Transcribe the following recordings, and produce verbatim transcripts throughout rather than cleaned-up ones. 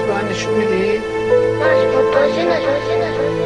به من نشون میدی؟ مشبوط باشی نشون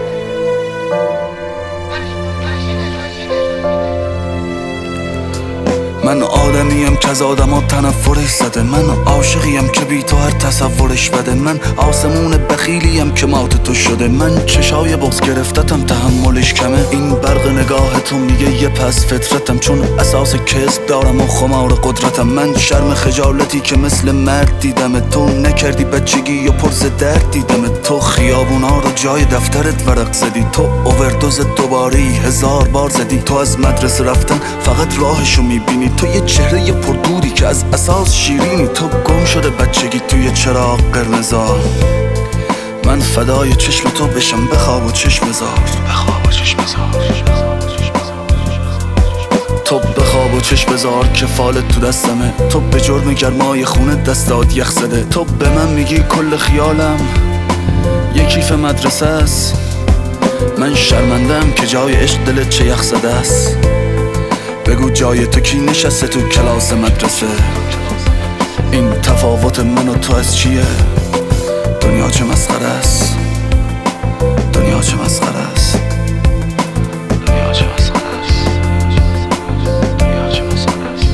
من آدمیم که از آدما تنفرش زده، من عاشقیم که بی تو هر تصورش بده، من آسمون بخیلیم که مات تو شده، من چشای بغض گرفتتم تحملش کمه، این برق نگاه تو میگه یه پس فطرتم، چون اساس کسب دارم و خمار قدرتم، من شرم خجالتی که مثل مرد دیدم، تو نکردی بچگی و پرز درد دیدم، تو خیابونا رو جای دفترت ورق زدی، تو اووردوز دوباری هزار بار زدی، تو از مدرسه رفتن فقط راهشو میبینی، تو یه چهره یه پردودی که از اساس شیرینی، تو گم شده بچگی توی چراغ قرمزار، من فدای چشم تو بشم بخواب و چشم زار، بخواب و چشم زار، تو بخواب و چشم بزار که فالت تو دستمه، تو به جرم گرمای خونه دستات یخ زده، تو به من میگی کل خیالم یه کیف مدرسه است، من شرمندم که جای عشق دلت چه یخ زده است، بگو جای تو کی نشسته تو کلاس مدرسه، این تفاوت من و تو از چیه؟ دنیا چه مسخره است، دنیا چه مسخره است، دنیا چه مسخره است، دنیا چه مسخره است.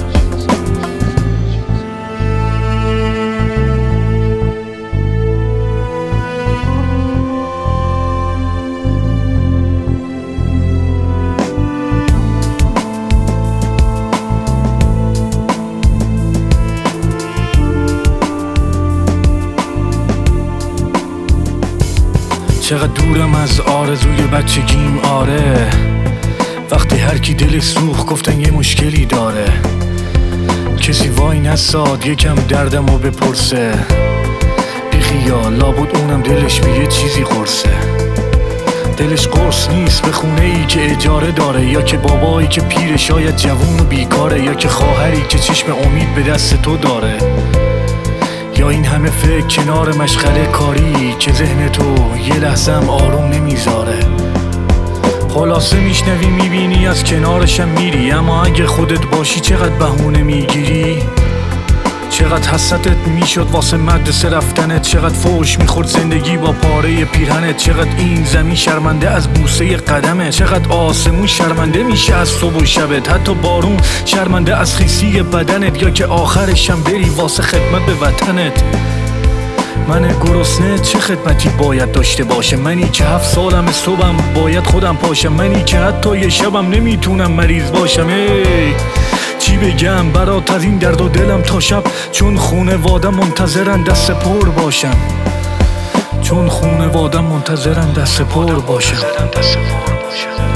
چقدر دورم از آرزوی بچگیم، آره وقتی هر کی دلش سوخت گفتن یه مشکلی داره، کسی وای نساد یکم دردمو بپرسه، بی خیال لابد اونم دلش به یه چیزی قرصه، دلش قرص نیست به خونه ای که اجاره داره، یا که بابایی که پیر شاید جوون و بیکاره، یا که خواهری که چشم امید به دست تو داره، یا این همه فکر کنار مشغله کاری که ذهن تو یه لحظه هم آروم نمیذاره، خلاصه میشنوی میبینی از کنارشم میری، اما اگه خودت باشی چقدر بهونه میگیری، چقدر حسرتت میشد واسه مدرسه رفتنت، چقدر فوش میخورد زندگی با پاره پیرهنت، چقدر این زمین شرمنده از بوسه قدمت، چقدر آسمون شرمنده میشه از صبح و شبت، حتی بارون شرمنده از خیسی بدنت، یا که آخرشم بری واسه خدمت به وطنت. من گرسنه چه خدمتی باید داشته باشه، منی که هفت سالم صبحم باید خودم پاشم، منی که حتی یه شبم نمیتونم مریض باشم، ای چی بگم برات از این درد و دلم تا شب، چون خونوادم منتظرن دست پر باشم، چون خونوادم منتظرن دست پر باشم.